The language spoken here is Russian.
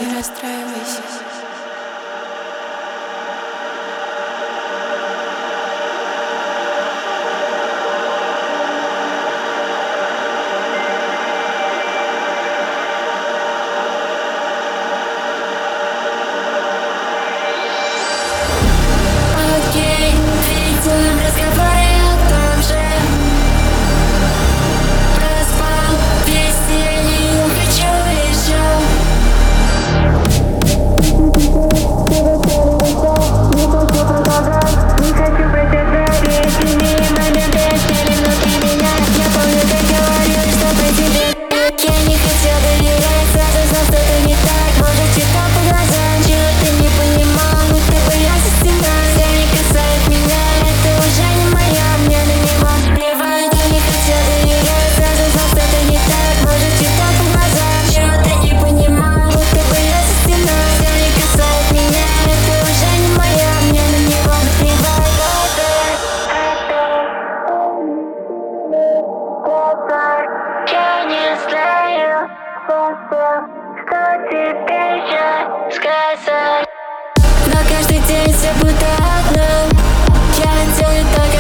не расстраивайся. Окей, перейдем разговоры о том же. Проспал весь день и хочу еще. Не хочу продолжать, не хочу продолжать. Весь день моменты остались внутри меня. Я помню, ты говорил, что по тебе. Я не хотел доверять, сразу знал, что это не так. Может, читал по глазам, чего ты не понимал. Но ты боялся стена, все не касает меня. Это уже не моя, мне на него плевать. Я не хотел доверять, сразу знал, что это не так. Может, читал по глазам, чего ты не понимал. Но ты боялся стена, все не касает меня. Это уже не моя, мне на него плевать. Я не знаю, что тебе еще сказать. Но каждый день все будто одно. Я делаю так,